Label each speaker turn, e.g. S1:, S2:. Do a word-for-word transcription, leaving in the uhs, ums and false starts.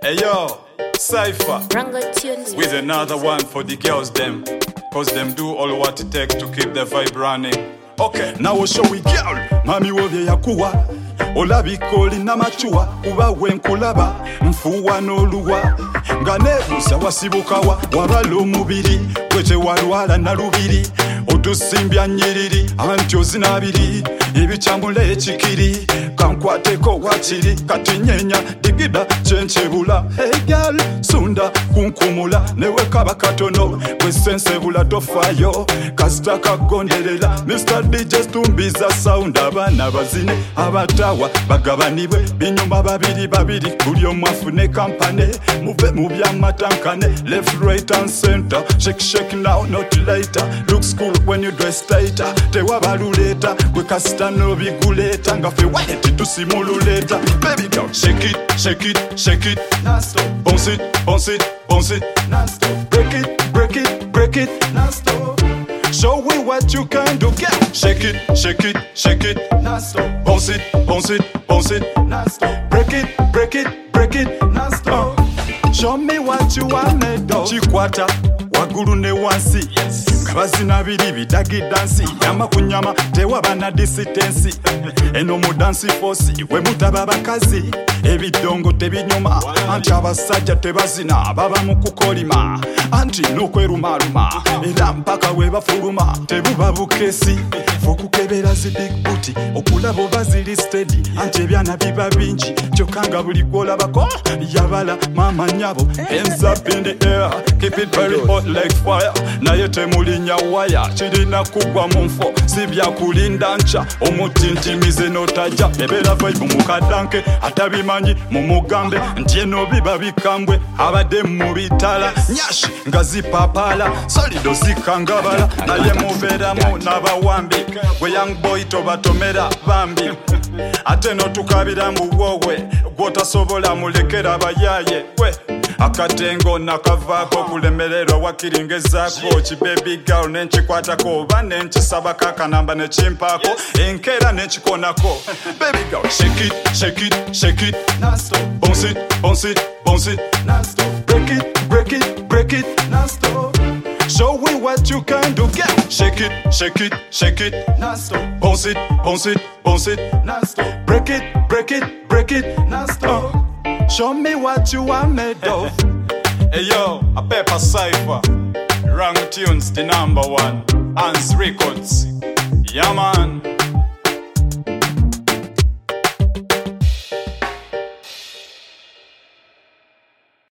S1: Hey yo, Cypher
S2: Rango tunes
S1: with another one for the girls them, cause them do all what it takes to keep the vibe running. Okay, now show we girl, mami wovye yakuwa olabika olina machuwa kuba wenkulaba nfuwa n'oluwa nga nebuusa wasibukawa wabala omubiri gwete walwala na lubiri otusimbya nnyiriri anti ozina abiri ebikyamula ekikiri kankwateko wakiri kati nyenya digida kyenkyebula. Hey girl, sunda kunkumula newekaba katono wesensebula tofayo kasita kagonderera Mister D J tumbiza sound abana bazine abatawa bagabanibwe binyuma babiri babiri buli omu afune kampane muve mu byamatankane left right and center shake shake now not later looks cool when you dress tighter tewabaluleta gwe kasita nobiguleta nga fe waheti tusimululeta baby girl shake it shake it shake it non-stop bounce it bounce it bounce it non-stop break it break it break it non-stop show me what you can do, girl. Shake it, shake it, shake it, non-stop. Bounce it, bounce it, bounce it, non-stop. Break it, break it, break it, non-stop. Show me what you are made of. Chikwata, waguru ne wansi. Kabazina biri bidagi dansi. Yama kunyama, tewa bana disitensi. Eno mu dansi fosi, we mutaba bakazi. Ebidongo tebinyuma, anti abasajja tebazina, baba mu kukolima. Anti nokwerumaluma, era mpaka we bafuluma. Tebuba bukesi, fokukebera zi big booty. Okulabo bazili steady, anti ebyana biba bingi. Kyokanga buli gwolabako, yabala mama nyabo. Hands up in the air, keep it very hot like fire. Naye temulinya waya, kirina kugwa mu nfo. Sibya kulinda ncha, omutintimize notajja. Ebera vibe mukadanke, atabimanyi mumugambe. Nti eno biba bikambwe, abadde mu bitala. Nyashi nga zipapala, solido zikangabala. Naye mubeeramu n'abawambi, gwe young boy tobatomera bambi. Ate notukabira mbu wowe, gwotasobola mulekera abayaye. We akatengo nakavaako kulemererwa wakiringezaako kibaby girl nenkikwatako oba nenkisaba kakanamba nekimpaako enkeera nenkikonako. Baby girl shake it shake it shake it non-stop bounce it bounce it bounce it non-stop break it break it break it non-stop show me what you can do, girl. Shake it shake it shake it non-stop bounce it bounce it bounce it non-stop break it break it break it non-stop show me what you are made of. Hey yo, a Pepper Cypher, Rango Tunes the number one, Hans Records, yeah man.